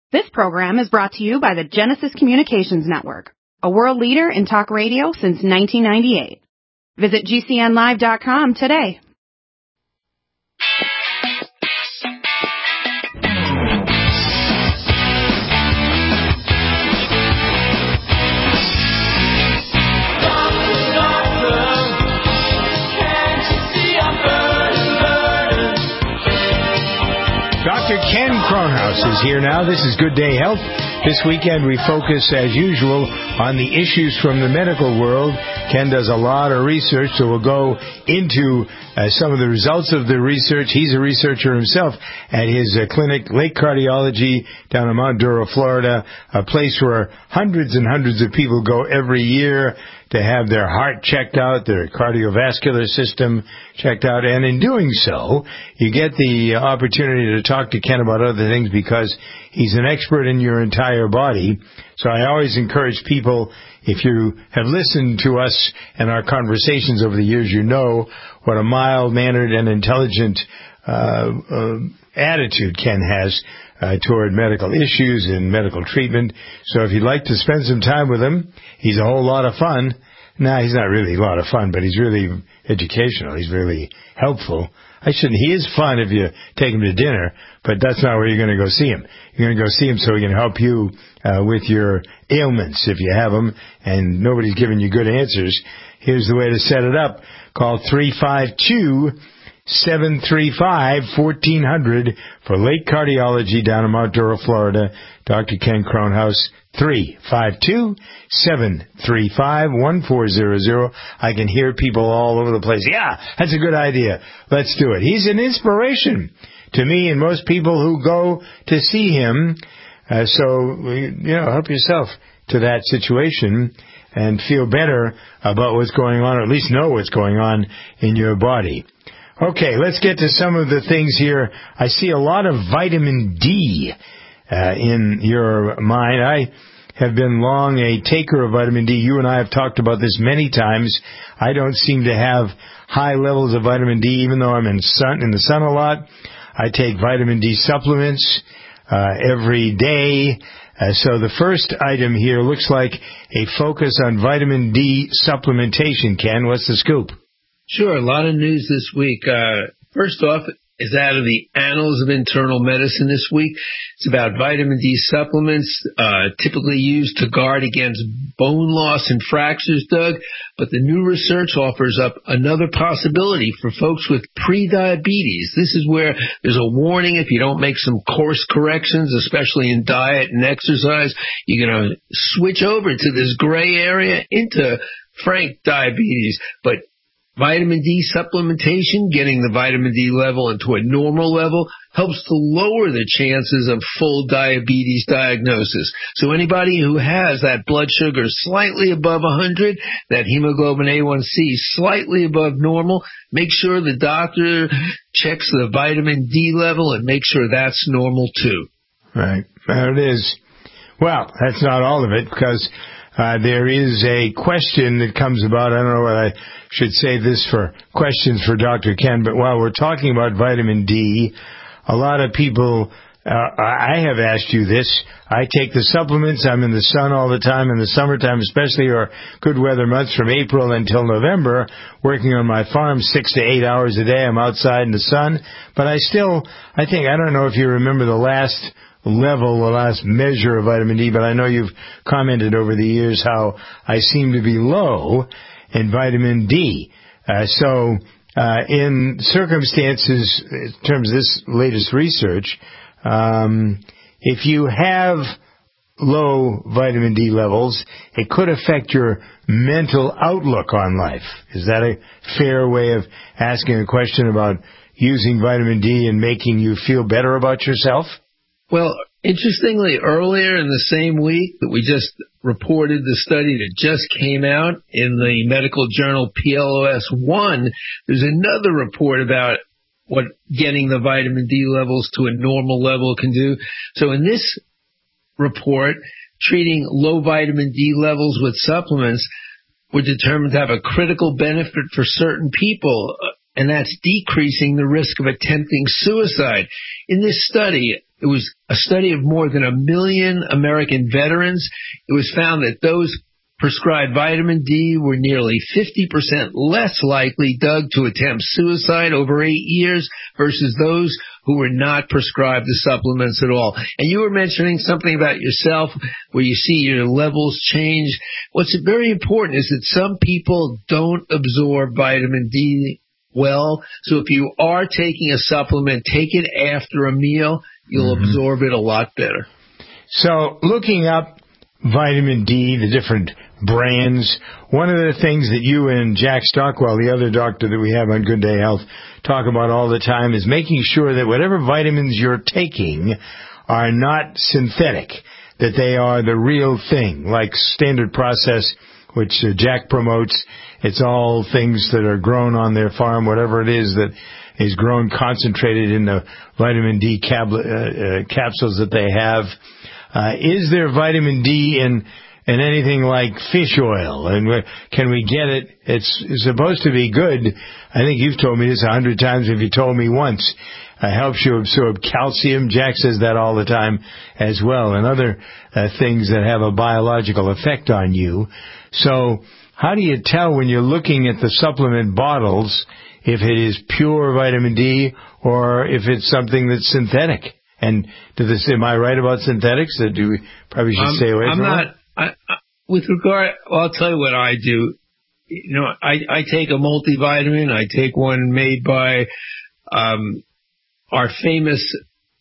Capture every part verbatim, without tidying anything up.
This program is brought to you by the Genesis Communications Network, a world leader in talk radio since nineteen ninety-eight. Visit G C N live dot com today. Doctor Ken Kronhaus is here now. This is Good Day Health. This weekend we focus, as usual, on the issues from the medical world. Ken does a lot of research, so we'll go into uh, some of the results of the research. He's a researcher himself at his uh, clinic, Lake Cardiology, down in Mount Dora, Florida, a place where hundreds and hundreds of people go every year to have their heart checked out, their cardiovascular system checked out. And in doing so, you get the opportunity to talk to Ken about other things because he's an expert in your entire body. So I always encourage people, if you have listened to us and our conversations over the years, you know what a mild-mannered and intelligent uh, uh, attitude Ken has uh, toward medical issues and medical treatment. So if you'd like to spend some time with him, he's a whole lot of fun. Nah, he's not really a lot of fun, but he's really educational. He's really helpful. I shouldn't. He is fun if you take him to dinner, but that's not where you're going to go see him. You're going to go see him so he can help you uh, with your ailments if you have them, and nobody's giving you good answers. Here's the way to set it up. Call three five two, seven three five, one four zero zero for Lake Cardiology down in Mount Dora, Florida. Doctor Ken Kronhaus, three five two, seven three five, one four zero zero. I can hear people all over the place. Yeah, that's a good idea. Let's do it. He's an inspiration to me and most people who go to see him. Uh, so, you know, help yourself to that situation and feel better about what's going on, or at least know what's going on in your body. Okay, let's get to some of the things here. I see a lot of vitamin D uh, in your mind. I have been long a taker of vitamin D. You and I have talked about this many times. I don't seem to have high levels of vitamin D, even though I'm in sun in the sun a lot. I take vitamin D supplements uh, every day. Uh, so the first item here looks like a focus on vitamin D supplementation. Ken, what's the scoop? Sure, a lot of news this week. Uh, first off is out of the Annals of Internal Medicine this week. It's about vitamin D supplements, uh, typically used to guard against bone loss and fractures, Doug. But the new research offers up another possibility for folks with prediabetes. This is where there's a warning if you don't make some course corrections, especially in diet and exercise, you're going to switch over to this gray area into frank diabetes. But vitamin D supplementation, getting the vitamin D level into a normal level, helps to lower the chances of full diabetes diagnosis. So anybody who has that blood sugar slightly above one hundred, that hemoglobin A one C slightly above normal, make sure the doctor checks the vitamin D level and make sure that's normal too. Right. There it is. Well, that's not all of it, because Uh, there is a question that comes about. I don't know what I should say this for questions for Doctor Ken, but while we're talking about vitamin D, a lot of people, uh, I have asked you this. I take the supplements. I'm in the sun all the time in the summertime, especially, or good weather months from April until November, working on my farm six to eight hours a day. I'm outside in the sun, but I still, I think, I don't know if you remember the last level, the last measure of vitamin D, but I know you've commented over the years how I seem to be low in vitamin D. Uh, so uh, in circumstances, in terms of this latest research, um, if you have low vitamin D levels, it could affect your mental outlook on life. Is that a fair way of asking a question about using vitamin D and making you feel better about yourself? Well, interestingly, earlier in the same week that we just reported the study that just came out in the medical journal P L O S one, there's another report about what getting the vitamin D levels to a normal level can do. So in this report, treating low vitamin D levels with supplements were determined to have a critical benefit for certain people, and that's decreasing the risk of attempting suicide. In this study, It was a study of more than a million American veterans. It was found that those prescribed vitamin D were nearly fifty percent less likely, Doug, to attempt suicide over eight years versus those who were not prescribed the supplements at all. And you were mentioning something about yourself where you see your levels change. What's very important is that some people don't absorb vitamin D well. So if you are taking a supplement, take it after a meal. You'll mm-hmm. absorb it a lot better. So looking up vitamin D, the different brands, one of the things that you and Jack Stockwell, the other doctor that we have on Good Day Health, talk about all the time is making sure that whatever vitamins you're taking are not synthetic, that they are the real thing, like Standard Process, which uh, Jack promotes. It's all things that are grown on their farm, whatever it is that is grown concentrated in the vitamin D cab- uh, uh, capsules that they have. Uh, is there vitamin D in and anything like fish oil? And can we get it? It's, it's supposed to be good. I think you've told me this a hundred times if you told me once. It helps you absorb calcium. Jack says that all the time as well, and other uh, things that have a biological effect on you. So how do you tell when you're looking at the supplement bottles if it is pure vitamin D or if it's something that's synthetic? And do this, am I right about synthetics? That do we probably should um, stay away I'm from not, it? I, I, with regard, well, I'll tell you what I do. You know, I, I take a multivitamin. I take one made by um, our famous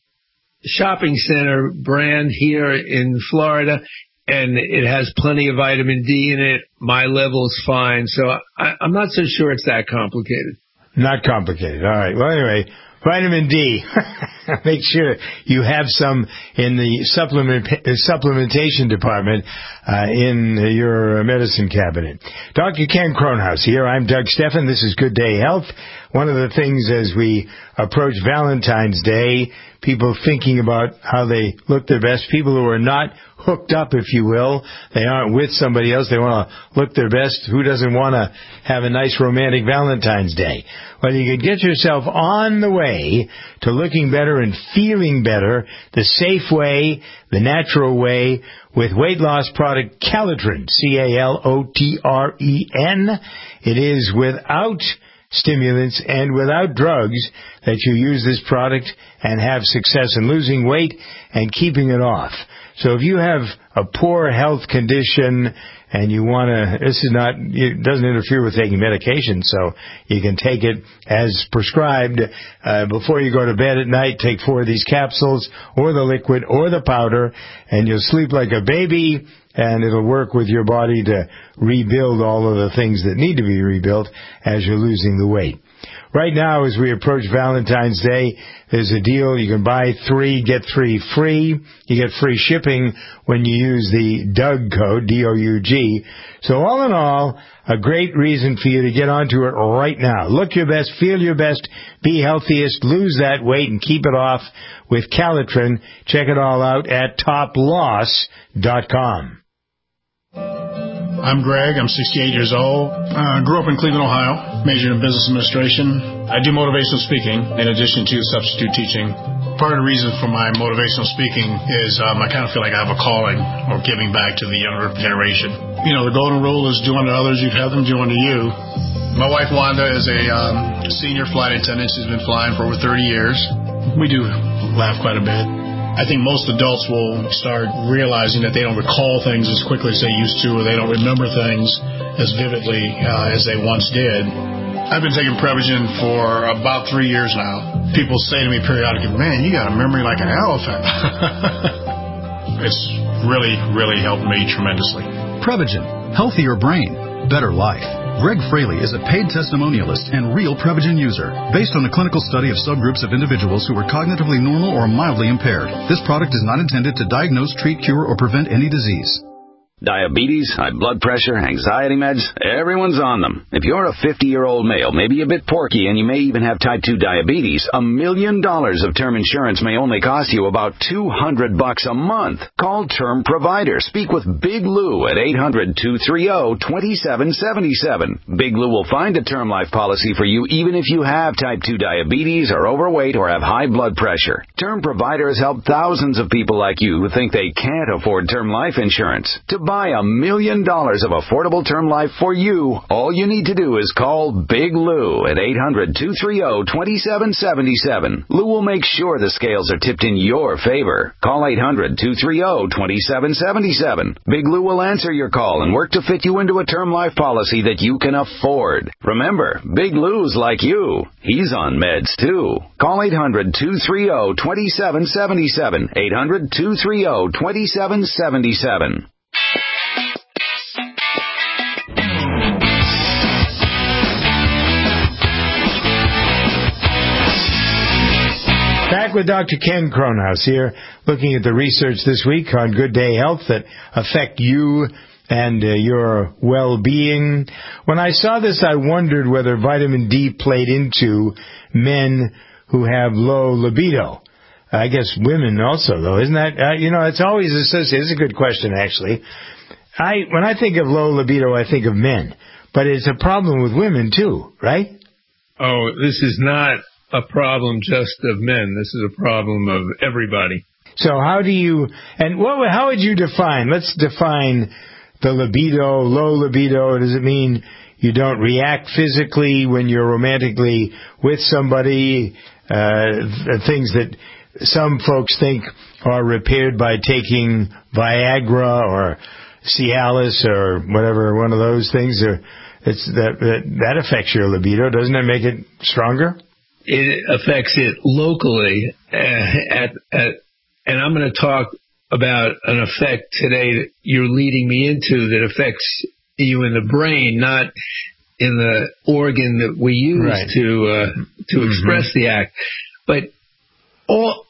shopping center brand here in Florida, and it has plenty of vitamin D in it. My level's fine, so I, I'm not so sure it's that complicated. Not complicated. All right. Well, anyway, vitamin D. Make sure you have some in the supplement supplementation department uh, in your medicine cabinet. Doctor Ken Kronhaus here. I'm Doug Steffen. This is Good Day Health. One of the things as we approach Valentine's Day, people thinking about how they look their best, people who are not hooked up, if you will. They aren't with somebody else. They want to look their best. Who doesn't want to have a nice romantic Valentine's Day? Well, you can get yourself on the way to looking better and feeling better the safe way, the natural way, with weight loss product Calitrin, C A L O T R E N. It is without stimulants and without drugs that you use this product and have success in losing weight and keeping it off. So if you have a poor health condition and you want to, this is not, it doesn't interfere with taking medication, so you can take it as prescribed. Uh, before you go to bed at night, take four of these capsules or the liquid or the powder, and you'll sleep like a baby, and it'll work with your body to rebuild all of the things that need to be rebuilt as you're losing the weight. Right now, as we approach Valentine's Day, there's a deal. You can buy three, get three free. You get free shipping when you use the Doug code, D O U G. So all in all, a great reason for you to get onto it right now. Look your best, feel your best, be healthiest, lose that weight, and keep it off with Calitrin. Check it all out at top loss dot com. I'm Greg. I'm sixty-eight years old. I uh, grew up in Cleveland, Ohio. Majored in business administration. I do motivational speaking in addition to substitute teaching. Part of the reason for my motivational speaking is um, I kind of feel like I have a calling or giving back to the younger generation. You know, the golden rule is do unto others, you'd have them do unto you. My wife, Wanda, is a um, senior flight attendant. She's been flying for over thirty years. We do laugh quite a bit. I think most adults will start realizing that they don't recall things as quickly as they used to, or they don't remember things as vividly uh, as they once did. I've been taking Prevagen for about three years now. People say to me periodically, man, you got a memory like an elephant. It's really, really helped me tremendously. Prevagen. Healthier brain. Better life. Greg Fraley is a paid testimonialist and real Prevagen user. Based on a clinical study of subgroups of individuals who were cognitively normal or mildly impaired, this product is not intended to diagnose, treat, cure, or prevent any disease. Diabetes, high blood pressure, anxiety meds, everyone's on them. If you're a fifty-year-old male, maybe a bit porky, and you may even have type two diabetes, a million dollars of term insurance may only cost you about two hundred bucks a month. Call Term Provider. Speak with Big Lou at eight hundred, two three zero, two seven seven seven. Big Lou will find a term life policy for you even if you have type two diabetes, are overweight, or have high blood pressure. Term Provider has helped thousands of people like you who think they can't afford term life insurance. To buy a million dollars of affordable term life for you, all you need to do is call Big Lou at eight hundred, two three zero, two seven seven seven. Lou will make sure the scales are tipped in your favor. Call eight hundred, two three zero, two seven seven seven. Big Lou will answer your call and work to fit you into a term life policy that you can afford. Remember, Big Lou's like you. He's on meds too. Call eight hundred, two three zero, two seven seven seven. eight hundred, two three zero, two seven seven seven. Back with Doctor Ken Kronhaus here, looking at the research this week on Good Day Health that affect you and uh, your well-being. When I saw this, I wondered whether vitamin D played into men who have low libido. I guess women also, though, isn't that? Uh, you know, it's always associated. It's a good question, actually. I when I think of low libido, I think of men, but it's a problem with women too, right? Oh, this is not a problem just of men. This is a problem of everybody. So how do you, and what? How would you define, let's define the libido, low libido. Does it mean you don't react physically when you're romantically with somebody? Uh, things that some folks think are repaired by taking Viagra or Cialis or whatever, one of those things. Or it's that, that, that affects your libido. Doesn't it make it stronger? It affects it locally, uh, at, at, and I'm going to talk about an effect today that you're leading me into that affects you in the brain, not in the organ that we use right. to uh, to mm-hmm. express the act. But all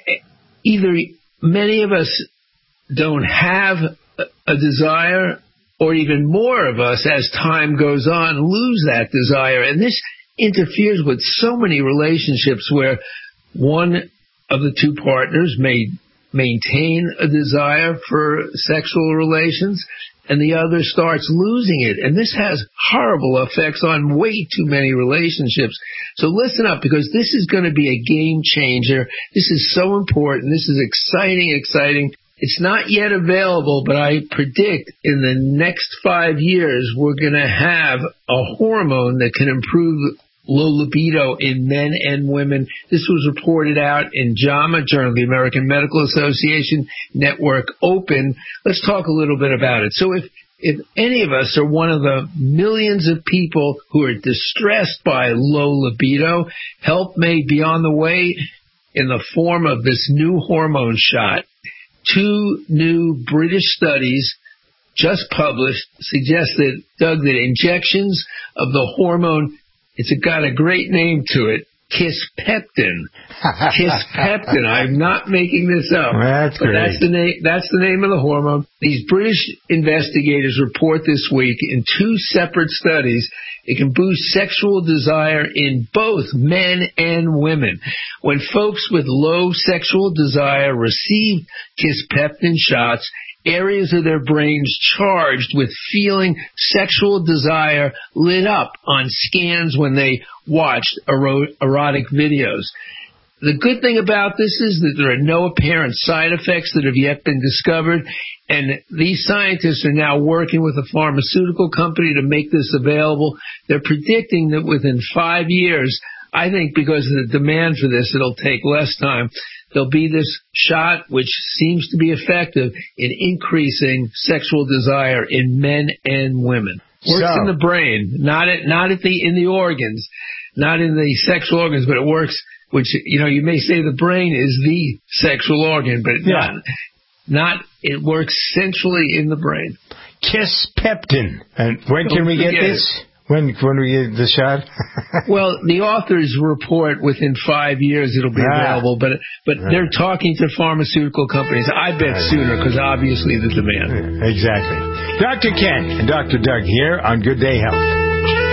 either many of us don't have a desire, or even more of us, as time goes on, lose that desire, and this interferes with so many relationships where one of the two partners may maintain a desire for sexual relations and the other starts losing it. And this has horrible effects on way too many relationships. So listen up, because this is going to be a game changer. This is so important. This is exciting, exciting. It's not yet available, but I predict in the next five years we're going to have a hormone that can improve low libido in men and women. This was reported out in JAMA, Journal of the American Medical Association, Network Open. Let's talk a little bit about it. So if if any of us are one of the millions of people who are distressed by low libido, help may be on the way in the form of this new hormone shot. Two new British studies just published suggest that, Doug, that injections of the hormone, it's got a great name to it, Kisspeptin. Kisspeptin. I'm not making this up. That's but great. That's the name. That's the name of the hormone. These British investigators report this week in two separate studies it can boost sexual desire in both men and women. When folks with low sexual desire receive Kisspeptin shots, areas of their brains charged with feeling sexual desire lit up on scans when they watched ero- erotic videos. The good thing about this is that there are no apparent side effects that have yet been discovered, and these scientists are now working with a pharmaceutical company to make this available. They're predicting that within five years, I think because of the demand for this, it'll take less time. There'll be this shot which seems to be effective in increasing sexual desire in men and women. Works so. in the brain, not at not at the in the organs, not in the sexual organs, but it works. Which, you know, you may say the brain is the sexual organ, but yeah. not. Not it works centrally in the brain. Kisspeptin. And when Don't can we get this? It. When when we get the shot? Well, the authors report within five years it'll be ah. available, but but ah. they're talking to pharmaceutical companies. I bet ah, sooner because obviously the demand. Exactly. Doctor Ken and Doctor Doug here on Good Day Health.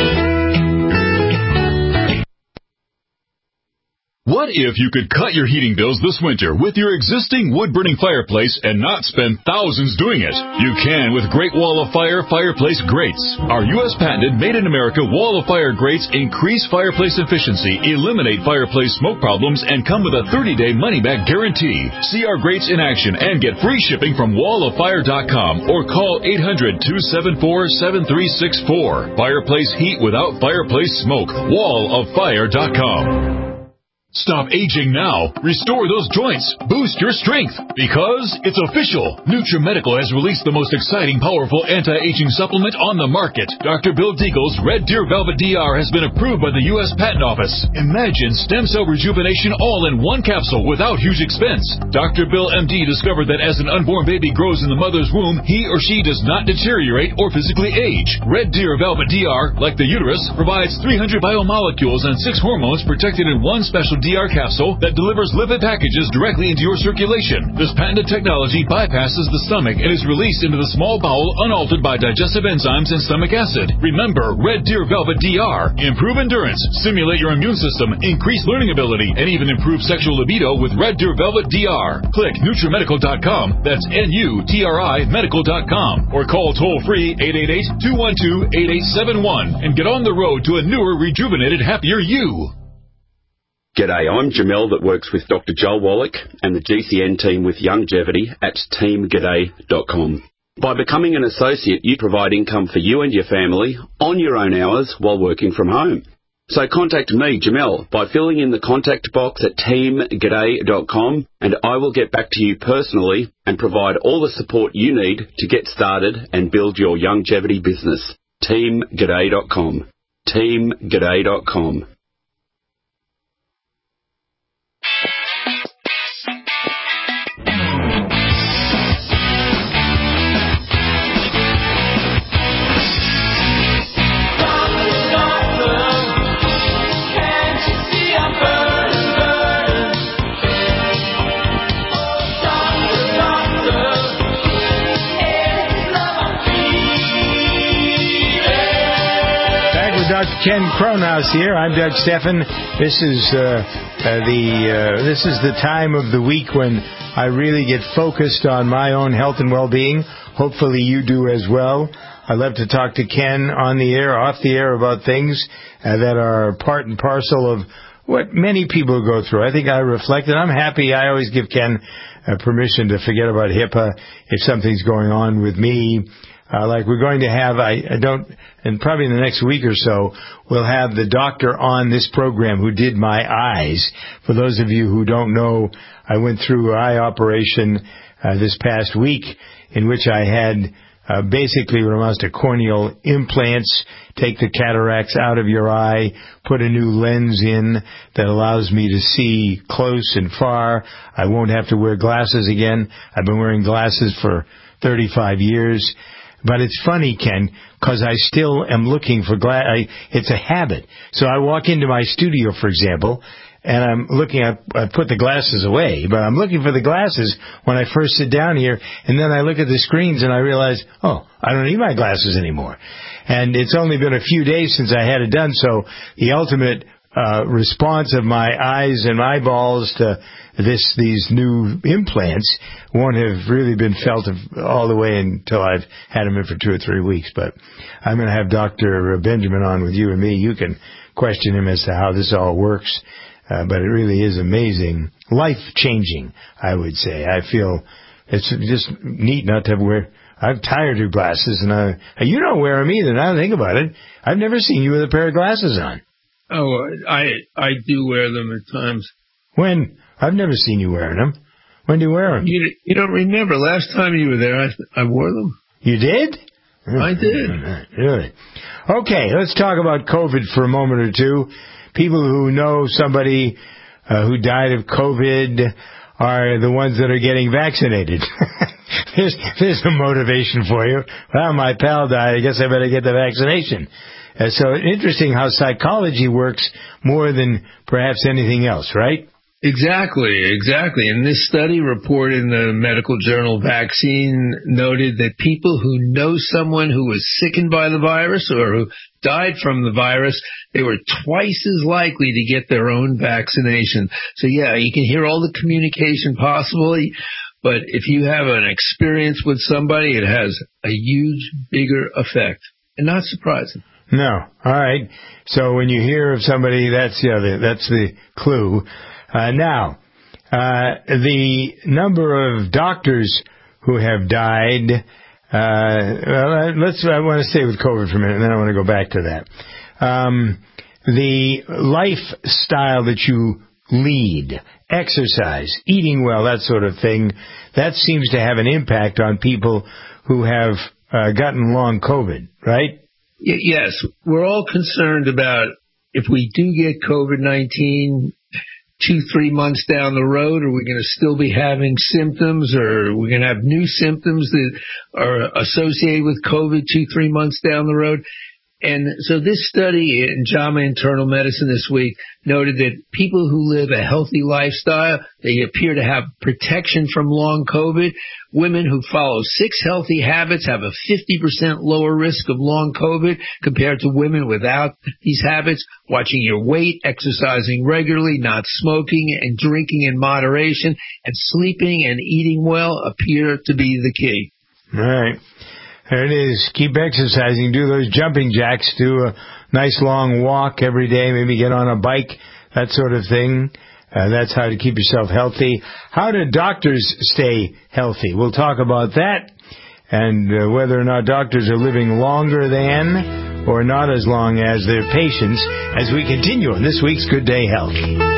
What if you could cut your heating bills this winter with your existing wood-burning fireplace and not spend thousands doing it? You can with Great Wall of Fire Fireplace Grates. Our U S patented made-in-America Wall of Fire grates increase fireplace efficiency, eliminate fireplace smoke problems, and come with a thirty-day money-back guarantee. See our grates in action and get free shipping from wall of fire dot com or call eight hundred, two seven four, seven three six four. Fireplace heat without fireplace smoke. wall of fire dot com. Stop aging now. Restore those joints. Boost your strength. Because it's official. NutriMedical has released the most exciting, powerful anti-aging supplement on the market. Doctor Bill Deagle's Red Deer Velvet D R has been approved by the U S Patent Office. Imagine stem cell rejuvenation all in one capsule without huge expense. Doctor Bill M D discovered that as an unborn baby grows in the mother's womb, he or she does not deteriorate or physically age. Red Deer Velvet D R, like the uterus, provides three hundred biomolecules and six hormones protected in one special D R capsule that delivers lipid packages directly into your circulation. This patented technology bypasses the stomach and is released into the small bowel unaltered by digestive enzymes and stomach acid. Remember, Red Deer Velvet D R. Improve endurance, stimulate your immune system, increase learning ability, and even improve sexual libido with Red Deer Velvet D R. Click NutriMedical dot com, that's N U T R I medical dot com, or call toll-free eight eight eight, two one two, eight eight seven one and get on the road to a newer, rejuvenated, happier you. G'day, I'm Jamel that works with Doctor Joel Wallach and the G C N team with Longevity at team g'day dot com. By becoming an associate, you provide income for you and your family on your own hours while working from home. So contact me, Jamel, by filling in the contact box at team g'day dot com, and I will get back to you personally and provide all the support you need to get started and build your longevity business. team g'day dot com. team g'day dot com. Doctor Ken Cronhaus here. I'm Doug Steffen. This is uh, uh, the uh, this is the time of the week when I really get focused on my own health and well-being. Hopefully you do as well. I love to talk to Ken on the air, off the air about things uh, that are part and parcel of what many people go through. I think I reflect, and I'm happy. I always give Ken uh, permission to forget about HIPAA if something's going on with me. Uh, like we're going to have, I, I don't, and probably in the next week or so, we'll have the doctor on this program who did my eyes. For those of you who don't know, I went through an eye operation uh, this past week in which I had uh, basically what amounts to corneal implants, take the cataracts out of your eye, put a new lens in that allows me to see close and far. I won't have to wear glasses again. I've been wearing glasses for thirty-five years. But it's funny, Ken, because I still am looking for glass. It's a habit. So I walk into my studio, for example, and I'm looking at, I put the glasses away, but I'm looking for the glasses when I first sit down here, and then I look at the screens and I realize, oh, I don't need my glasses anymore. And it's only been a few days since I had it done, so the ultimate uh, response of my eyes and eyeballs to this these new implants won't have really been felt all the way until I've had them in for two or three weeks. But I'm going to have Doctor Benjamin on with you and me. You can question him as to how this all works. Uh, but it really is amazing. Life-changing, I would say. I feel it's just neat not to have to wear... I'm tired of glasses, and I, you don't wear them either. Now I think about it, I've never seen you with a pair of glasses on. Oh, I I do wear them at times. When? I've never seen you wearing them. When do you wear them? You, you don't remember. Last time you were there, I, I wore them. You did? I did. Really? Okay, let's talk about COVID for a moment or two. People who know somebody uh, who died of COVID are the ones that are getting vaccinated. there's, there's a motivation for you. Well, my pal died. I guess I better get the vaccination. Uh, so interesting how psychology works more than perhaps anything else, right? Exactly, exactly. And this study reported in the medical journal Vaccine noted that people who know someone who was sickened by the virus or who died from the virus, they were twice as likely to get their own vaccination. So yeah, you can hear all the communication possibly, but if you have an experience with somebody, it has a huge, bigger effect. And not surprising. No. All right. So when you hear of somebody, that's yeah, the, that's the clue. Uh, now, uh, the number of doctors who have died, uh, well, let's, I want to stay with COVID for a minute, and then I want to go back to that. Um, the lifestyle that you lead, exercise, eating well, that sort of thing, that seems to have an impact on people who have uh, gotten long COVID, right? Y- yes. We're all concerned about if we do get COVID nineteen, two, three months down the road, are we going to still be having symptoms, or are we going to have new symptoms that are associated with COVID two, three months down the road? And so this study in JAMA Internal Medicine this week noted that people who live a healthy lifestyle, they appear to have protection from long COVID. Women who follow six healthy habits have a fifty percent lower risk of long COVID compared to women without these habits. Watching your weight, exercising regularly, not smoking, and drinking in moderation, and sleeping and eating well appear to be the key. All right. There it is. Keep exercising. Do those jumping jacks. Do a nice long walk every day. Maybe get on a bike, that sort of thing. Uh, that's how to keep yourself healthy. How do doctors stay healthy? We'll talk about that and uh, whether or not doctors are living longer than or not as long as their patients as we continue on this week's Good Day Health.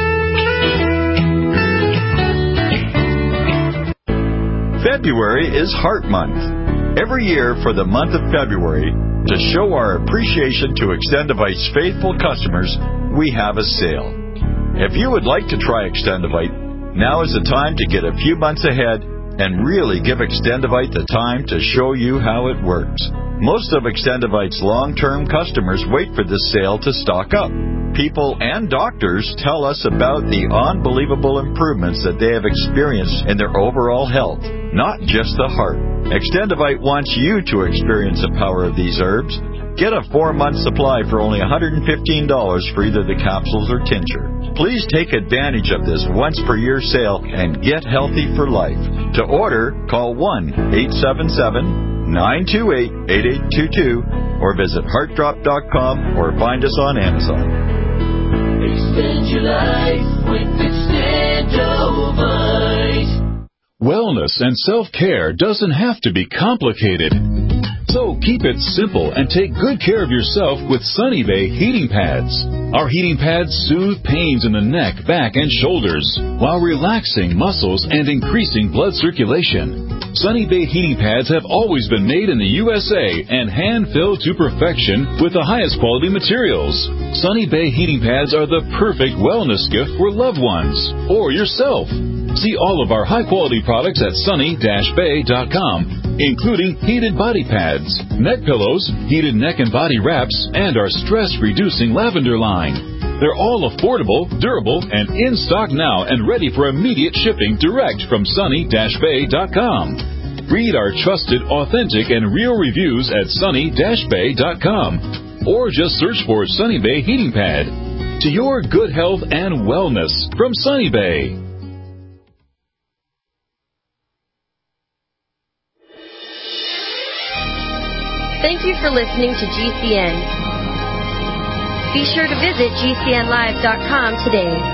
February is Heart Month. Every year for the month of February, to show our appreciation to Extendivite's faithful customers, we have a sale. If you would like to try Extendivite, now is the time to get a few months ahead and really give Extendivite the time to show you how it works. Most of Extendivite's long-term customers wait for this sale to stock up. People and doctors tell us about the unbelievable improvements that they have experienced in their overall health, not just the heart. Extendivite wants you to experience the power of these herbs. Get a four-month supply for only one hundred fifteen dollars for either the capsules or tincture. Please take advantage of this once-per-year sale and get healthy for life. To order, call one eight seven seven, nine two eight, eight eight two two or visit heart drop dot com or find us on Amazon. Extend your life with Extendovite. Wellness and self-care doesn't have to be complicated. So keep it simple and take good care of yourself with Sunny Bay heating pads. Our heating pads soothe pains in the neck, back, and shoulders while relaxing muscles and increasing blood circulation. Sunny Bay heating pads have always been made in the U S A and hand-filled to perfection with the highest quality materials. Sunny Bay heating pads are the perfect wellness gift for loved ones or yourself. See all of our high-quality products at sunny dash bay dot com, including heated body pads, neck pillows, heated neck and body wraps, and our stress-reducing lavender line. They're all affordable, durable, and in stock now and ready for immediate shipping direct from sunny dash bay dot com. Read our trusted, authentic, and real reviews at sunny dash bay dot com or just search for Sunny Bay Heating Pad. To your good health and wellness from Sunny Bay. Thank you for listening to G C N. Be sure to visit G C N live dot com today.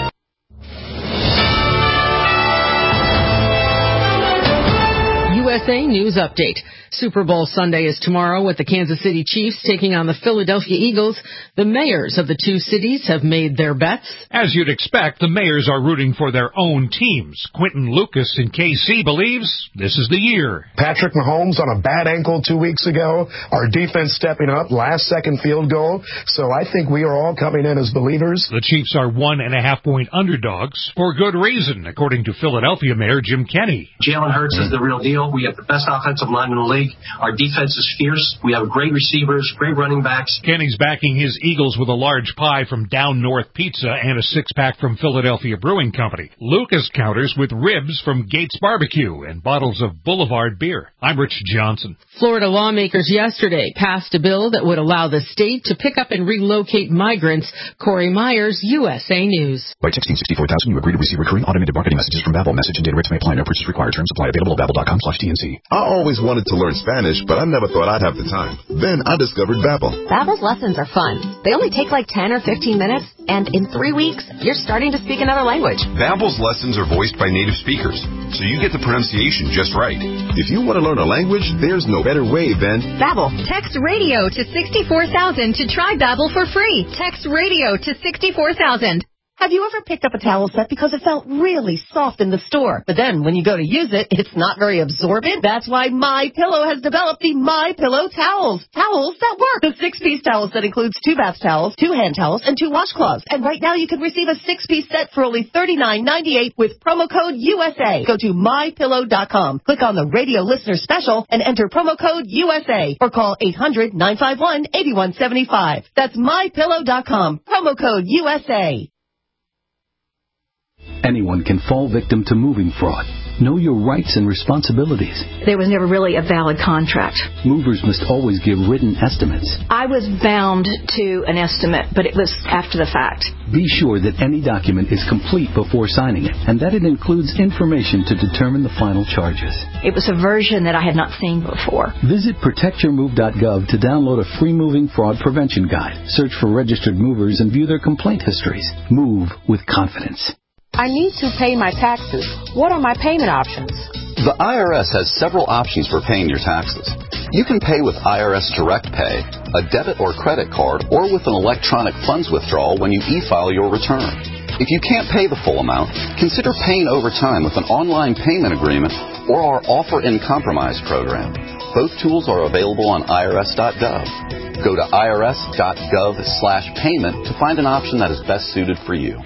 U S A News Update. Super Bowl Sunday is tomorrow with the Kansas City Chiefs taking on the Philadelphia Eagles. The mayors of the two cities have made their bets. As you'd expect, the mayors are rooting for their own teams. Quentin Lucas in K C believes this is the year. Patrick Mahomes on a bad ankle two weeks ago. Our defense stepping up, last second field goal. So I think we are all coming in as believers. The Chiefs are one and a half point underdogs for good reason, according to Philadelphia Mayor Jim Kenney. Jalen Hurts is the real deal. We have the best offensive line in the league. league. Our defense is fierce. We have great receivers, great running backs. Kenny's backing his Eagles with a large pie from Down North Pizza and a six-pack from Philadelphia Brewing Company. Lucas counters with ribs from Gates Barbecue and bottles of Boulevard beer. I'm Rich Johnson. Florida lawmakers yesterday passed a bill that would allow the state to pick up and relocate migrants. Corey Myers, U S A News. By texting sixty-four thousand, you agree to receive recurring automated marketing messages from Babbel. Message and data rates may apply. No purchase required. Terms apply. Available at babbel dot com slash T N C. I always wanted to learn Spanish, but I never thought I'd have the time. Then I discovered Babbel. Babbel's lessons are fun. They only take like ten or fifteen minutes, and in three weeks, you're starting to speak another language. Babbel's lessons are voiced by native speakers, so you get the pronunciation just right. If you want to learn a language, there's no better way than Babbel. Text radio to sixty-four thousand to try Babbel for free. Text radio to sixty-four thousand. Have you ever picked up a towel set because it felt really soft in the store, but then when you go to use it, it's not very absorbent? That's why MyPillow has developed the MyPillow towels. Towels that work. The six-piece towel set includes two bath towels, two hand towels, and two washcloths. And right now you can receive a six-piece set for only thirty-nine ninety-eight with promo code U S A. Go to my pillow dot com, click on the radio listener special, and enter promo code U S A, or call eight hundred nine five one eight one seven five. That's my pillow dot com, promo code U S A. Anyone can fall victim to moving fraud. Know your rights and responsibilities. There was never really a valid contract. Movers must always give written estimates. I was bound to an estimate, but it was after the fact. Be sure that any document is complete before signing it, and that it includes information to determine the final charges. It was a version that I had not seen before. Visit protect your move dot gov to download a free moving fraud prevention guide. Search for registered movers and view their complaint histories. Move with confidence. I need to pay my taxes. What are my payment options? The I R S has several options for paying your taxes. You can pay with I R S Direct Pay, a debit or credit card, or with an electronic funds withdrawal when you e-file your return. If you can't pay the full amount, consider paying over time with an online payment agreement or our Offer in Compromise program. Both tools are available on I R S dot gov. Go to I R S dot gov slash payment to find an option that is best suited for you.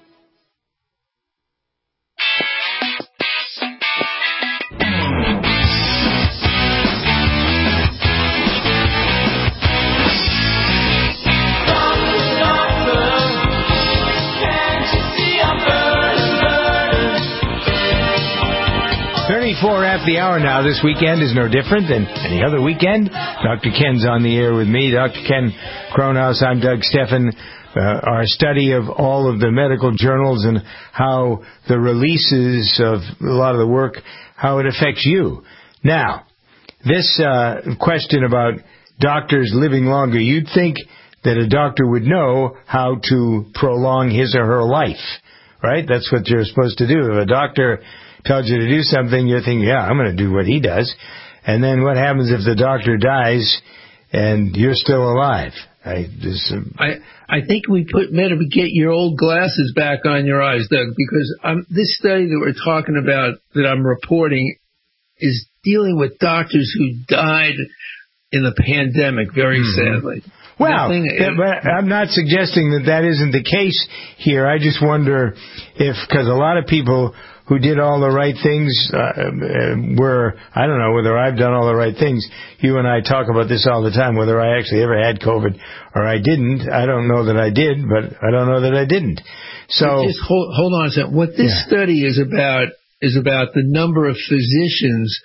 thirty-four at the hour now. This weekend is no different than any other weekend. Doctor Ken's on the air with me. Doctor Ken Kronhaus. I'm Doug Steffen. Uh, our study of all of the medical journals and how the releases of a lot of the work, how it affects you. Now, this uh, question about doctors living longer, you'd think that a doctor would know how to prolong his or her life, right? That's what you're supposed to do. If a doctor tells you to do something, you're thinking, yeah, I'm going to do what he does. And then what happens if the doctor dies and you're still alive? I, this, uh, I I think we put better get your old glasses back on your eyes, Doug, because um, this study that we're talking about that I'm reporting is dealing with doctors who died in the pandemic, very mm-hmm. sadly. Well, Nothing, but I'm not suggesting that that isn't the case here. I just wonder if, because a lot of people who did all the right things uh, were, I don't know whether I've done all the right things. You and I talk about this all the time, whether I actually ever had COVID or I didn't. I don't know that I did, but I don't know that I didn't. So just hold, hold on a second. What this yeah. study is about is about the number of physicians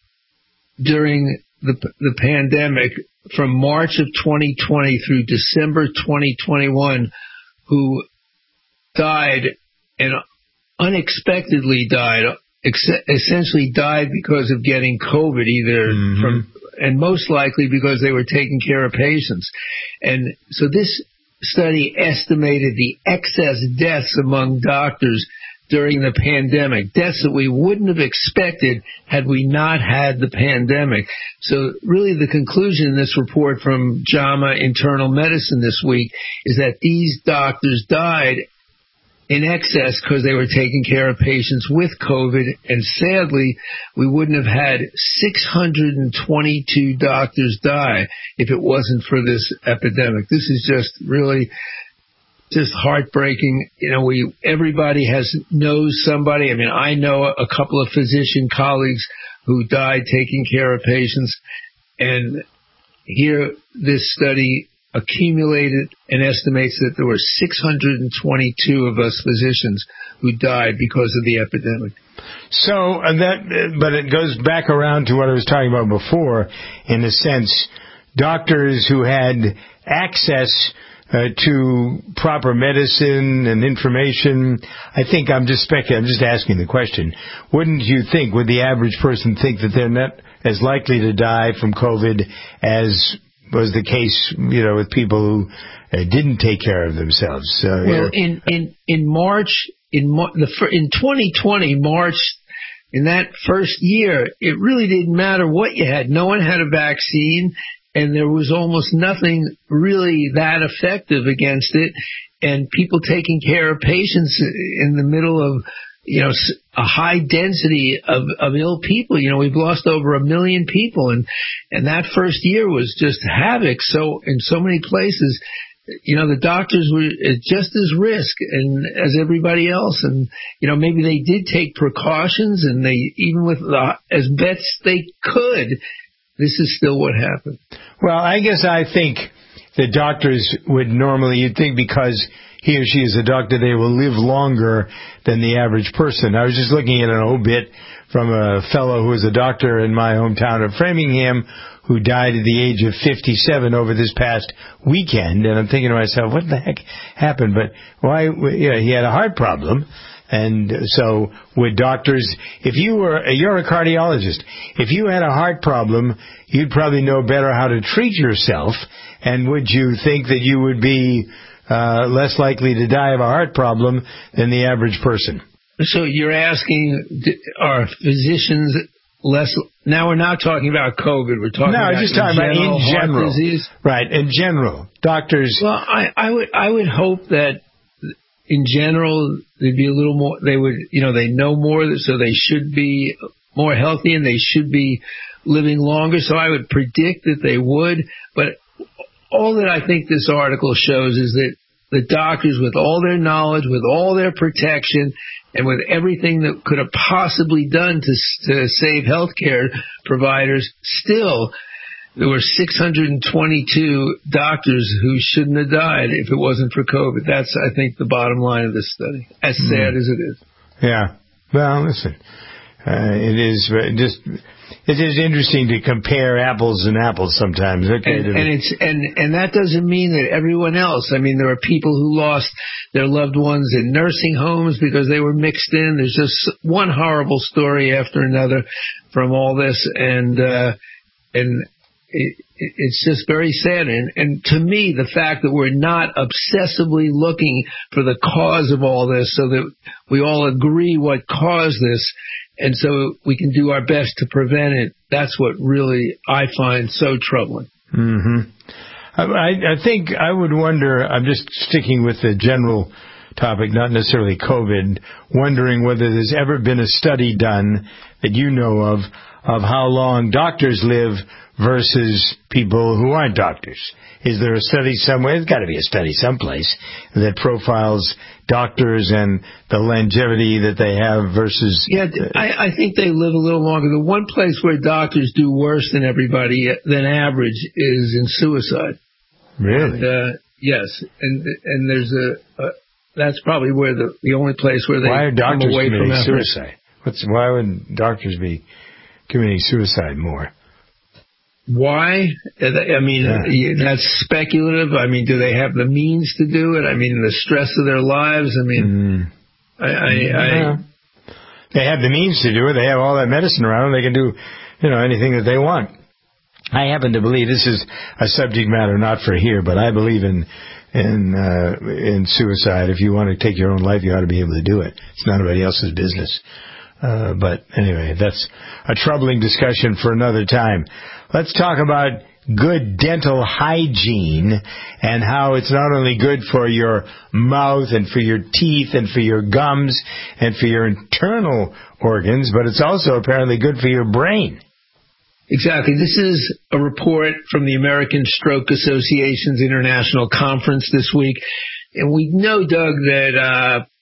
during the the pandemic from March of twenty twenty through December twenty twenty-one who died and unexpectedly died, ex- essentially died because of getting COVID, either mm-hmm. from, and most likely because they were taking care of patients. And so this study estimated the excess deaths among doctors during the pandemic, deaths that we wouldn't have expected had we not had the pandemic. So really the conclusion in this report from JAMA Internal Medicine this week is that these doctors died in excess because they were taking care of patients with COVID, and sadly, we wouldn't have had six hundred twenty-two doctors die if it wasn't for this epidemic. This is just really just heartbreaking. You know, we everybody has knows somebody. I mean, I know a couple of physician colleagues who died taking care of patients. And here, this study accumulated and estimates that there were six hundred twenty-two of us physicians who died because of the epidemic. So uh, that, but it goes back around to what I was talking about before. In a sense, doctors who had access uh, to proper medicine and information. I think I'm just speculating. I'm just asking the question. Wouldn't you think? Would the average person think that they're not as likely to die from COVID as was the case, you know, with people who uh, didn't take care of themselves? So, well, you know. in in in March, in the in twenty twenty, March, in that first year, it really didn't matter what you had. No one had a vaccine, and there was almost nothing really that effective against it. And people taking care of patients in the middle of, you know, a high density of, of ill people. You know, we've lost over a million people, and, and that first year was just havoc. So in so many places, you know, the doctors were just as risk and as everybody else. And, you know, maybe they did take precautions, and they, even with the, as best they could, this is still what happened. Well, I guess I think the doctors would normally, you'd think because he or she is a doctor, they will live longer than the average person. I was just looking at an obit from a fellow who was a doctor in my hometown of Framingham who died at the age of fifty-seven over this past weekend. And I'm thinking to myself, what the heck happened? But why? You know, he had a heart problem. And so would doctors, if you were, you're a cardiologist, if you had a heart problem, you'd probably know better how to treat yourself. And would you think that you would be uh, less likely to die of a heart problem than the average person? So you're asking, are physicians less, now we're not talking about COVID, we're talking no, about No, just talking about in general. Disease. Right, in general. Doctors. Well, I, I would, I would hope that in general, they'd be a little more, they would, you know, they know more, so they should be more healthy and they should be living longer. So I would predict that they would. But all that I think this article shows is that the doctors, with all their knowledge, with all their protection, and with everything that could have possibly done to, to save healthcare providers, still there were six hundred twenty-two doctors who shouldn't have died if it wasn't for COVID. That's, I think, the bottom line of this study, as mm. sad as it is. Yeah. Well, listen, uh, it is just, it is interesting to compare apples and apples sometimes. Okay, and, and it's and and that doesn't mean that everyone else. I mean, there are people who lost their loved ones in nursing homes because they were mixed in. There's just one horrible story after another from all this, and uh, and. It, it's just very sad. And, and to me, the fact that we're not obsessively looking for the cause of all this so that we all agree what caused this and so we can do our best to prevent it, that's what really I find so troubling. Mm-hmm. I, I think I would wonder, I'm just sticking with the general topic, not necessarily COVID, wondering whether there's ever been a study done that you know of, of how long doctors live versus people who aren't doctors. Is there a study somewhere? There's got to be a study someplace that profiles doctors and the longevity that they have versus... Yeah, I, I think they live a little longer. The one place where doctors do worse than everybody, than average, is in suicide. Really? And, uh, yes. And and there's a... a that's probably where the the only place where they why are doctors come away committing from suicide? What's, why would doctors be committing suicide more? Why? I mean, yeah. That's speculative. I mean, do they have the means to do it? I mean, the stress of their lives. I mean, mm. I, I, yeah. I, they have the means to do it. They have all that medicine around them. They can do, you know, anything that they want. I happen to believe this is a subject matter not for here, but I believe in in uh, in suicide. If you want to take your own life, you ought to be able to do it. It's not anybody else's business. Uh, but anyway, that's a troubling discussion for another time. Let's talk about good dental hygiene and how it's not only good for your mouth and for your teeth and for your gums and for your internal organs, but it's also apparently good for your brain. Exactly. This is a report from the American Stroke Association's International Conference this week. And we know, Doug, that uh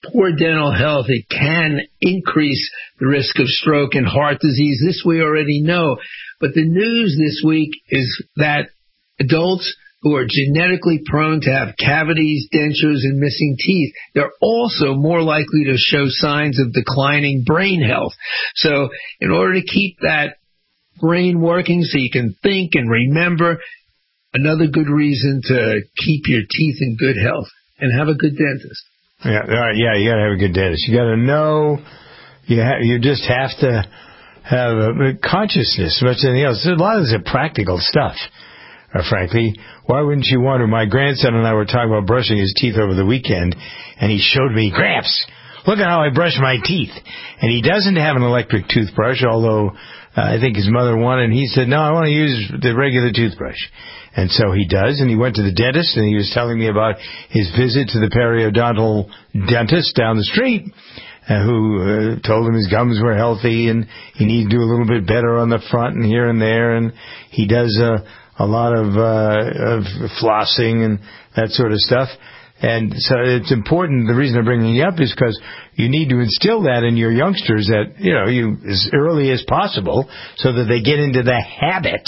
poor dental health, it can increase the risk of stroke and heart disease. This we already know. But the news this week is that adults who are genetically prone to have cavities, dentures, and missing teeth, they're also more likely to show signs of declining brain health. So in order to keep that brain working so you can think and remember, another good reason to keep your teeth in good health and have a good dentist. Yeah, uh, yeah, you got to have a good dentist. You got to know. You ha- you just have to have a, a consciousness, much as anything else. A lot of this is practical stuff. Uh, frankly, why wouldn't you want to? My grandson and I were talking about brushing his teeth over the weekend, and he showed me, Gramps, look at how I brush my teeth. And he doesn't have an electric toothbrush, although uh, I think his mother wanted. And he said, no, I want to use the regular toothbrush. And so he does, and he went to the dentist, and he was telling me about his visit to the periodontal dentist down the street, uh, who uh, told him his gums were healthy, and he needed to do a little bit better on the front and here and there, and he does uh, a lot of, uh, of flossing and that sort of stuff. And so it's important. The reason I'm bringing it up is because you need to instill that in your youngsters that, you know, you as early as possible so that they get into the habit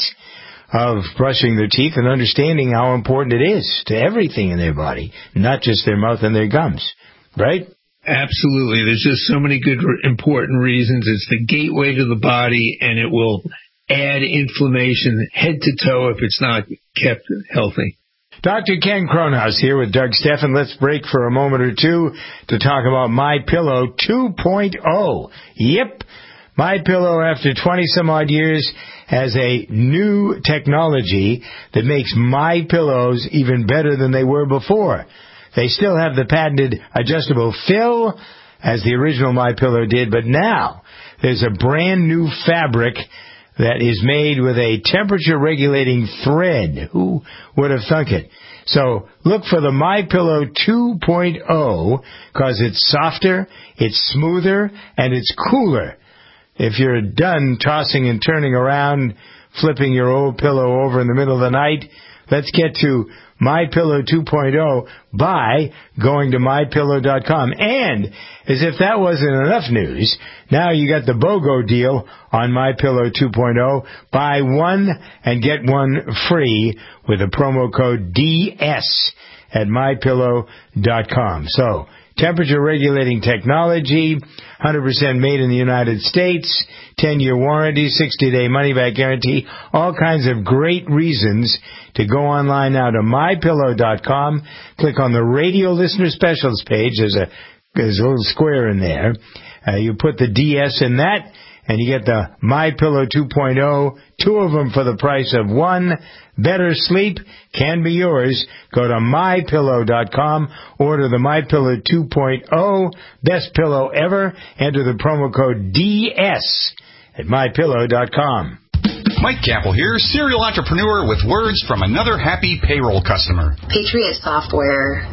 of brushing their teeth and understanding how important it is to everything in their body, not just their mouth and their gums, right? Absolutely. There's just so many good, important reasons. It's the gateway to the body, and it will add inflammation head to toe if it's not kept healthy. Doctor Ken Kronhaus here with Doug Steffen. Let's break for a moment or two to talk about MyPillow two point oh. Yep, MyPillow, after twenty-some-odd years, has a new technology that makes My Pillows even better than they were before. They still have the patented adjustable fill, as the original My Pillow did, but now there's a brand new fabric that is made with a temperature-regulating thread. Who would have thunk it? So look for the MyPillow two point oh, because it's softer, it's smoother, and it's cooler. If you're done tossing and turning around, flipping your old pillow over in the middle of the night, let's get to MyPillow two point oh by going to my pillow dot com. And as if that wasn't enough news, now you got the BOGO deal on MyPillow two point oh. Buy one and get one free with a promo code D S at my pillow dot com. So, temperature regulating technology, one hundred percent made in the United States, ten-year warranty, sixty-day money-back guarantee, all kinds of great reasons to go online now to my pillow dot com. Click on the radio listener specials page. There's a, there's a little square in there. Uh, you put the D S in that, and you get the MyPillow two point oh, two of them for the price of one. Better sleep can be yours. Go to my pillow dot com, order the MyPillow two point oh, best pillow ever. Enter the promo code D S at my pillow dot com. Mike Capel here, serial entrepreneur with words from another happy payroll customer. Patriot Software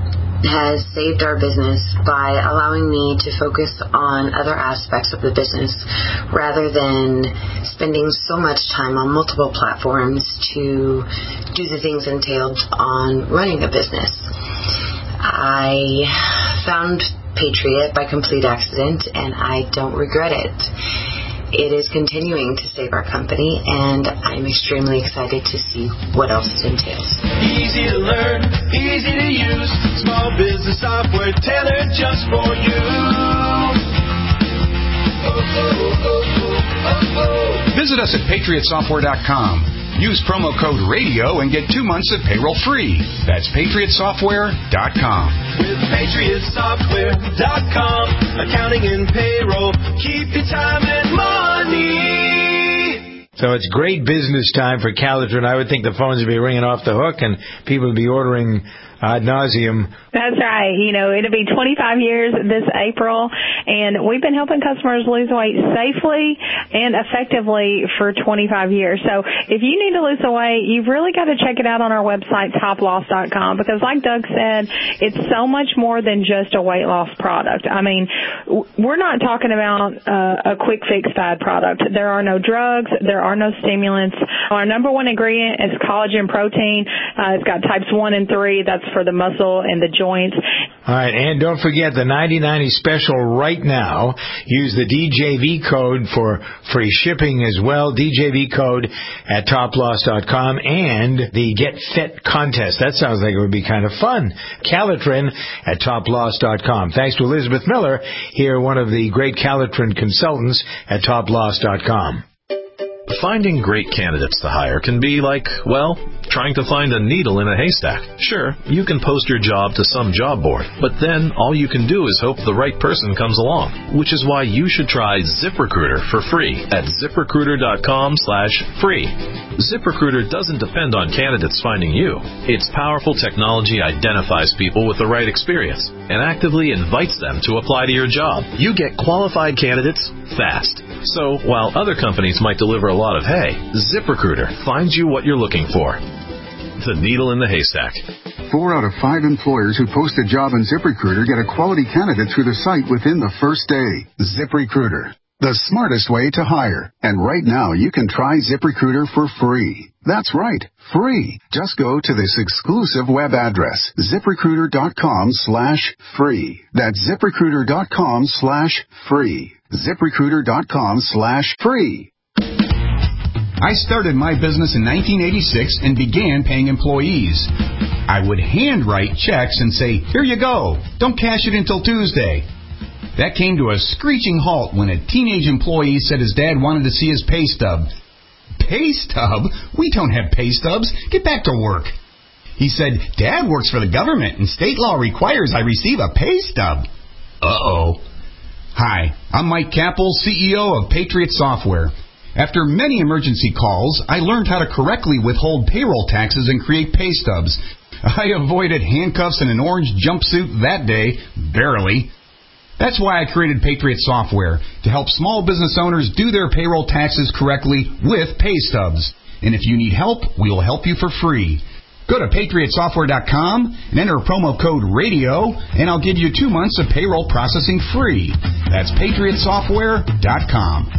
has saved our business by allowing me to focus on other aspects of the business rather than spending so much time on multiple platforms to do the things entailed on running a business. I found Patriot by complete accident, and I don't regret it. It is continuing to save our company, and I'm extremely excited to see what else it entails. Easy to learn, easy to use, small business software tailored just for you. Oh, oh, oh, oh, oh. Visit us at patriot software dot com. Use promo code RADIO and get two months of payroll free. That's patriot software dot com. With patriot software dot com, accounting and payroll, keep your time and money. So it's great business time for Calitrin. I would think the phones would be ringing off the hook and people would be ordering ad nauseum. That's right. You know, it'll be twenty-five years this April, and we've been helping customers lose weight safely and effectively for twenty-five years. So if you need to lose the weight, you've really got to check it out on our website, top loss dot com, because like Doug said, it's so much more than just a weight loss product. I mean, we're not talking about uh, a quick fix fad product. There are no drugs. There are no stimulants. Our number one ingredient is collagen protein. Uh, it's got types one and three. That's for the muscle and the joints. All right, and don't forget the ninety ninety special right now. Use the D J V code for free shipping as well. D J V code at top loss dot com and the Get Fit contest. That sounds like it would be kind of fun. Calitrin at top loss dot com. Thanks to Elizabeth Miller, here one of the great Calitrin consultants at top loss dot com. Finding great candidates to hire can be like, well, trying to find a needle in a haystack. Sure, you can post your job to some job board, but then all you can do is hope the right person comes along, which is why you should try ZipRecruiter for free at ZipRecruiter.com slash free. ZipRecruiter doesn't depend on candidates finding you. Its powerful technology identifies people with the right experience and actively invites them to apply to your job. You get qualified candidates fast. So, while other companies might deliver a lot of hay, ZipRecruiter finds you what you're looking for. The needle in the haystack. Four out of five employers who post a job in ZipRecruiter get a quality candidate through the site within the first day. ZipRecruiter, the smartest way to hire. And right now, you can try ZipRecruiter for free. That's right, free. Just go to this exclusive web address, ZipRecruiter.com slash free. That's ZipRecruiter.com slash free. ZipRecruiter.com slash free. I started my business in nineteen eighty-six and began paying employees. I would handwrite checks and say, here you go, don't cash it until Tuesday. That came to a screeching halt when a teenage employee said his dad wanted to see his pay stub. Pay stub? We don't have pay stubs. Get back to work. He said, Dad works for the government and state law requires I receive a pay stub. Uh-oh. Hi, I'm Mike Capel, C E O of Patriot Software. After many emergency calls, I learned how to correctly withhold payroll taxes and create pay stubs. I avoided handcuffs and an orange jumpsuit that day, barely. That's why I created Patriot Software, to help small business owners do their payroll taxes correctly with pay stubs. And if you need help, we will help you for free. Go to patriot software dot com and enter promo code RADIO, and I'll give you two months of payroll processing free. That's patriot software dot com.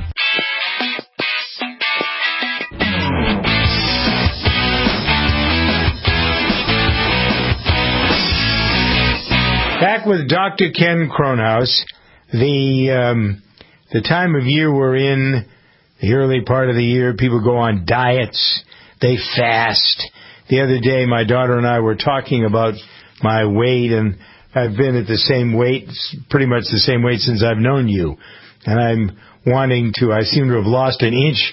Back with Doctor Ken Kronhaus. The um, the time of year we're in, the early part of the year, people go on diets, they fast. The other day, my daughter and I were talking about my weight, and I've been at the same weight, pretty much the same weight since I've known you. And I'm wanting to, I seem to have lost an inch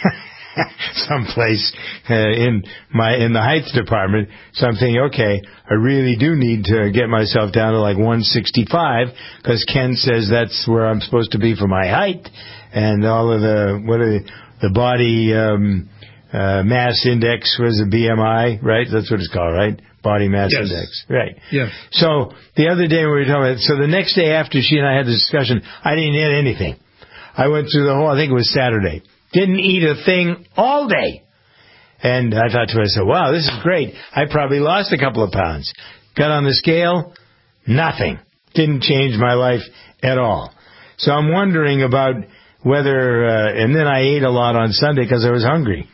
someplace uh, in my in the height department. So I'm thinking, okay, I really do need to get myself down to like one sixty-five, because Ken says that's where I'm supposed to be for my height, and all of the what are the, the body um, uh, mass index was a B M I, right? That's what it's called, right? Body mass yes. index, right? Yeah. So the other day we were talking about. So the next day after she and I had the discussion, I didn't eat anything. I went through the whole. I think it was Saturday. Didn't eat a thing all day. And I thought to myself, wow, this is great. I probably lost a couple of pounds. Got on the scale, nothing. Didn't change my life at all. So I'm wondering about whether, uh, and then I ate a lot on Sunday because I was hungry.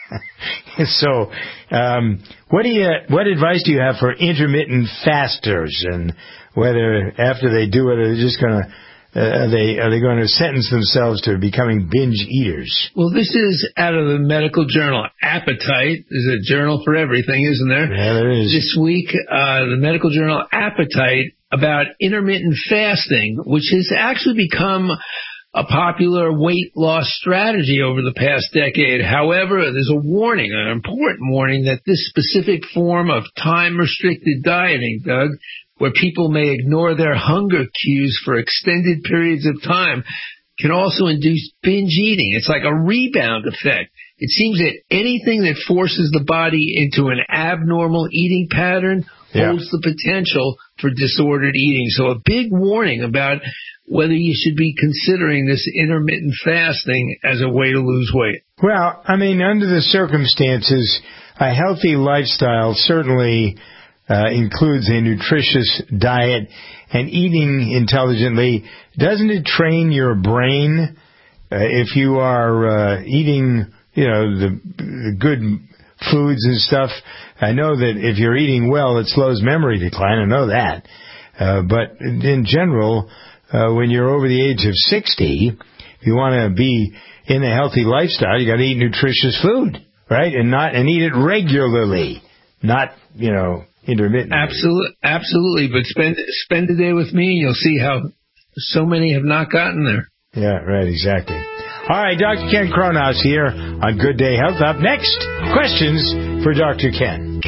So, um, what do you, what advice do you have for intermittent fasters, and whether after they do it, they're just going to, Uh, are they are they going to sentence themselves to becoming binge eaters? Well, this is out of the medical journal Appetite. There's a journal for everything, isn't there? Yeah, there is. This week, uh, the medical journal Appetite about intermittent fasting, which has actually become a popular weight loss strategy over the past decade. However, there's a warning, an important warning, that this specific form of time-restricted dieting, Doug, where people may ignore their hunger cues for extended periods of time, can also induce binge eating. It's like a rebound effect. It seems that anything that forces the body into an abnormal eating pattern yeah. holds the potential for disordered eating. So a big warning about whether you should be considering this intermittent fasting as a way to lose weight. Well, I mean, under the circumstances, a healthy lifestyle certainly Uh, includes a nutritious diet and eating intelligently. Doesn't it train your brain uh, if you are uh, eating, you know, the, the good foods and stuff. I know that if you're eating well, it slows memory decline. I know that. Uh, but in general, uh, when you're over the age of sixty, if you want to be in a healthy lifestyle, you got to eat nutritious food, right? And not and eat it regularly, not, you know, intermittently. Absolutely, absolutely. But spend spend a day with me, and you'll see how so many have not gotten there. Yeah, right, exactly. All right, Doctor Ken Kronhaus here on Good Day Health. Up next, questions for Doctor Ken.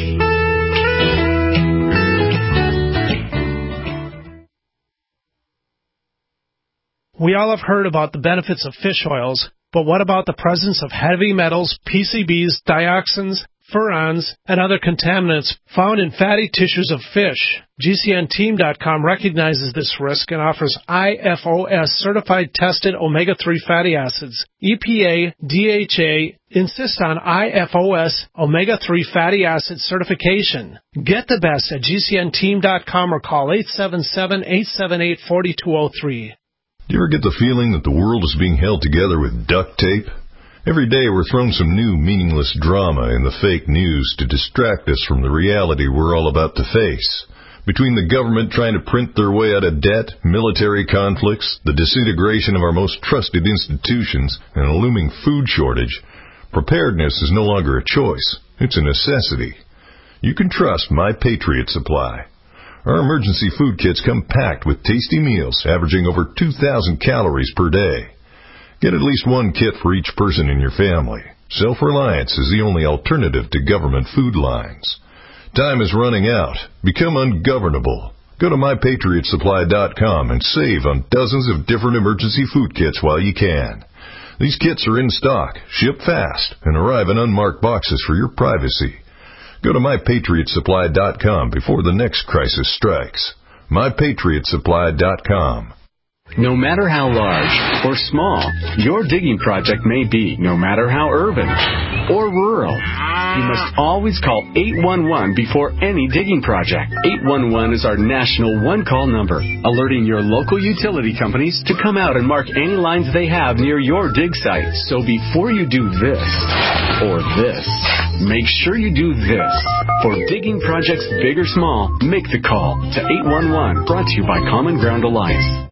We all have heard about the benefits of fish oils, but what about the presence of heavy metals, P C Bs, dioxins, furans, and other contaminants found in fatty tissues of fish? G C N team dot com recognizes this risk and offers I F O S certified tested omega three fatty acids. E P A, D H A insist on I F O S omega three fatty acid certification. Get the best at G C N team dot com or call eight seven seven, eight seven eight, four two zero three. Do you ever get the feeling that the world is being held together with duct tape? Every day we're thrown some new meaningless drama in the fake news to distract us from the reality we're all about to face. Between the government trying to print their way out of debt, military conflicts, the disintegration of our most trusted institutions, and a looming food shortage, preparedness is no longer a choice. It's a necessity. You can trust My Patriot Supply. Our emergency food kits come packed with tasty meals averaging over two thousand calories per day. Get at least one kit for each person in your family. Self-reliance is the only alternative to government food lines. Time is running out. Become ungovernable. Go to my patriot supply dot com and save on dozens of different emergency food kits while you can. These kits are in stock, ship fast, and arrive in unmarked boxes for your privacy. Go to my patriot supply dot com before the next crisis strikes. my patriot supply dot com. No matter how large or small your digging project may be, no matter how urban or rural, you must always call eight one one before any digging project. eight one one is our national one-call number, alerting your local utility companies to come out and mark any lines they have near your dig site. So before you do this or this, make sure you do this. For digging projects big or small, make the call to eight one one, brought to you by Common Ground Alliance.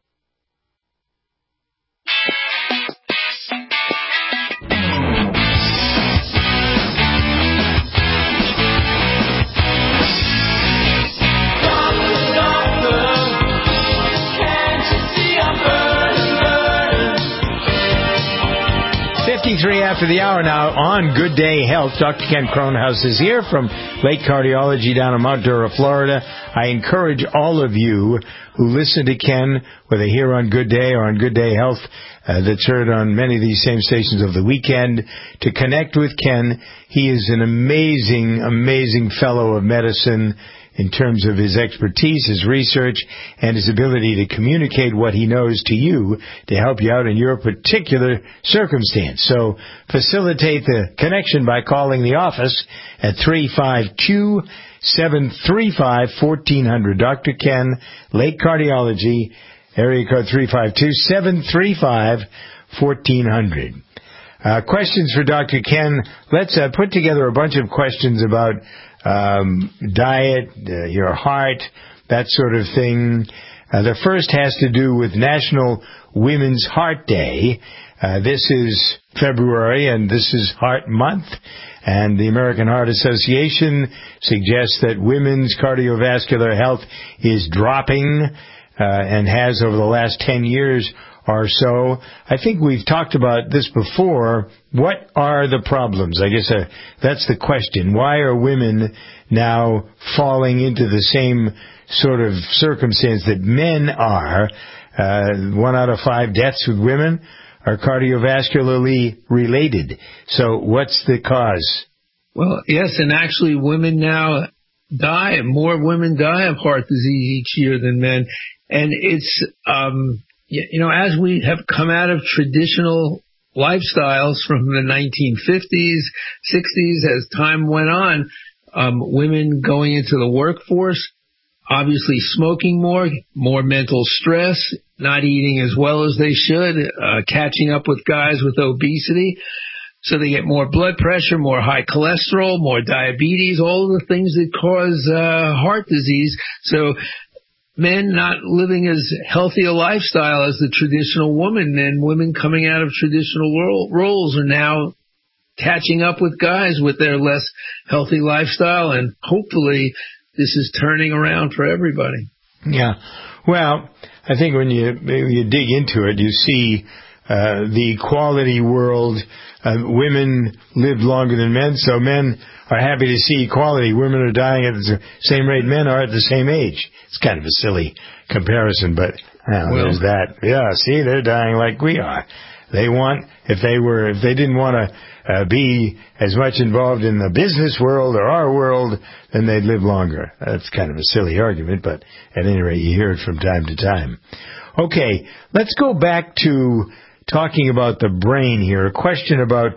fifty-three after the hour now on Good Day Health. Doctor Ken Kronhaus is here from Lake Cardiology down in Mount Dora, Florida. I encourage all of you who listen to Ken, whether here on Good Day or on Good Day Health, uh, that's heard on many of these same stations over the weekend, to connect with Ken. He is an amazing, amazing fellow of medicine in terms of his expertise, his research, and his ability to communicate what he knows to you to help you out in your particular circumstance. So facilitate the connection by calling the office at three five two, seven three five, one four zero zero. Doctor Ken, Lake Cardiology, area code three five two, seven three five, one four zero zero. Uh, questions for Doctor Ken. Let's uh, put together a bunch of questions about um, diet, uh, your heart, that sort of thing. Uh, the first has to do with National Women's Heart Day. Uh, this is February, and this is Heart Month. And the American Heart Association suggests that women's cardiovascular health is dropping, uh, and has over the last ten years or so. I think we've talked about this before. What are the problems? I guess uh, that's the question. Why are women now falling into the same sort of circumstance that men are? Uh, one out of five deaths with women are cardiovascularly related. So what's the cause? Well, yes, and actually women now die, more women die of heart disease each year than men. And it's, um, you know, as we have come out of traditional lifestyles from the nineteen fifties, sixties, as time went on, um, women going into the workforce, obviously smoking more, more mental stress, not eating as well as they should, uh, catching up with guys with obesity. So they get more blood pressure, more high cholesterol, more diabetes, all of the things that cause uh, heart disease. So men not living as healthy a lifestyle as the traditional woman, and women coming out of traditional ro- roles are now catching up with guys with their less healthy lifestyle, and hopefully this is turning around for everybody. Yeah. Well, I think when you when you dig into it, you see uh, the equality world. Uh, women live longer than men, so men are happy to see equality. Women are dying at the same rate men are at the same age. It's kind of a silly comparison, but well, well, there's that. Yeah, see, they're dying like we are. They want, if they were, if they didn't want to uh, be as much involved in the business world or our world, then they'd live longer. That's kind of a silly argument, but at any rate, you hear it from time to time. Okay, let's go back to talking about the brain here. A question about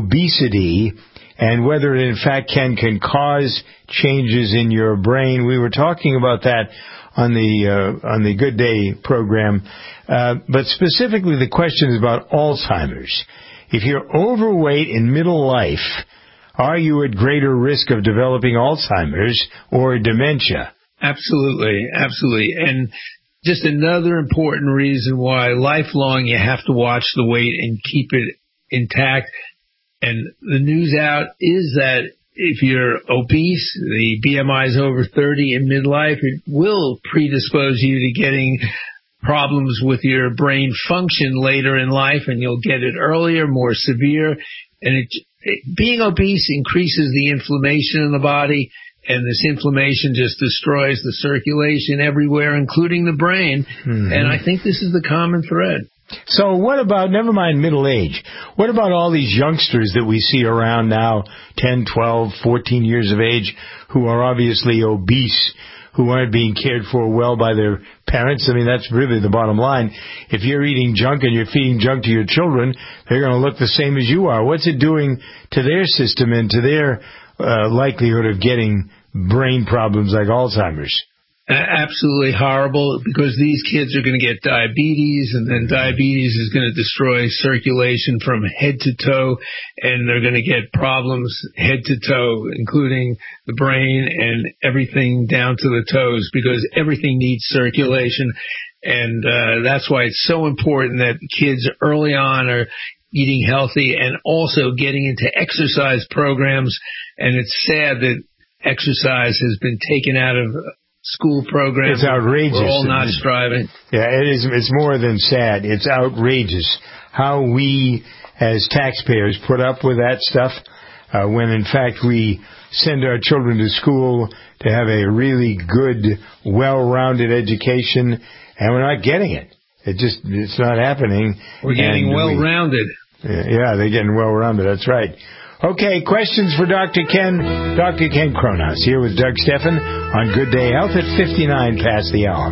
obesity and whether it in fact can can cause changes in your brain. We were talking about that on the uh, on the Good Day program, uh, but specifically the question is about Alzheimer's. If you're overweight in middle life, are you at greater risk of developing Alzheimer's or dementia? Absolutely, absolutely. And just another important reason why lifelong you have to watch the weight and keep it intact. And the news out is that if you're obese, the B M I is over thirty in midlife, it will predispose you to getting problems with your brain function later in life, and you'll get it earlier, more severe. And it, it, being obese increases the inflammation in the body, and this inflammation just destroys the circulation everywhere, including the brain. Mm-hmm. And I think this is the common thread. So what about, never mind middle age, what about all these youngsters that we see around now, ten, twelve, fourteen years of age, who are obviously obese, who aren't being cared for well by their parents? I mean, that's really the bottom line. If you're eating junk and you're feeding junk to your children, they're going to look the same as you are. What's it doing to their system and to their uh, likelihood of getting brain problems like Alzheimer's? Absolutely horrible, because these kids are going to get diabetes, and then diabetes is going to destroy circulation from head to toe, and they're going to get problems head to toe, including the brain and everything down to the toes, because everything needs circulation. And uh, that's why it's so important that kids early on are eating healthy and also getting into exercise programs. And it's sad that exercise has been taken out of school programs. It's outrageous. We're all not striving. Yeah, it is. It's more than sad. It's outrageous how we as taxpayers put up with that stuff uh, when in fact we send our children to school to have a really good, well-rounded education, and we're not getting it. It just, it's not happening. We're getting well-rounded. We, yeah, they're getting well-rounded. That's right. Okay, questions for Doctor Ken. Doctor Ken Kronhaus here with Doug Steffen on Good Day Health at fifty-nine past the hour.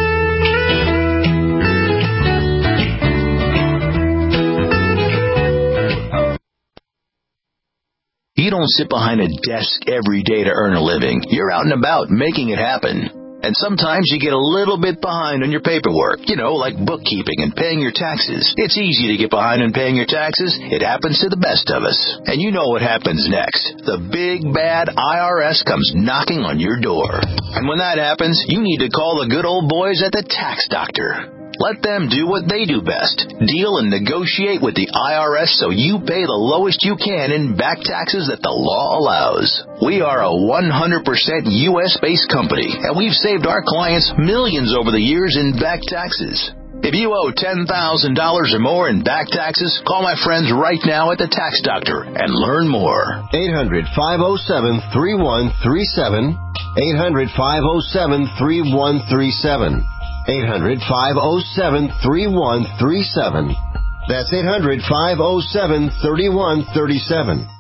You don't sit behind a desk every day to earn a living. You're out and about making it happen. And sometimes you get a little bit behind on your paperwork, you know, like bookkeeping and paying your taxes. It's easy to get behind on paying your taxes. It happens to the best of us. And you know what happens next. The big, bad I R S comes knocking on your door. And when that happens, you need to call the good old boys at the Tax Doctor. Let them do what they do best. Deal and negotiate with the I R S so you pay the lowest you can in back taxes that the law allows. We are a one hundred percent U S-based company, and we've saved our clients millions over the years in back taxes. If you owe ten thousand dollars or more in back taxes, call my friends right now at the Tax Doctor and learn more. eight hundred, five oh seven, three one three seven. eight hundred, five oh seven, three one three seven. eight hundred, five oh seven, three one three seven. That's eight hundred, five oh seven, three one three seven.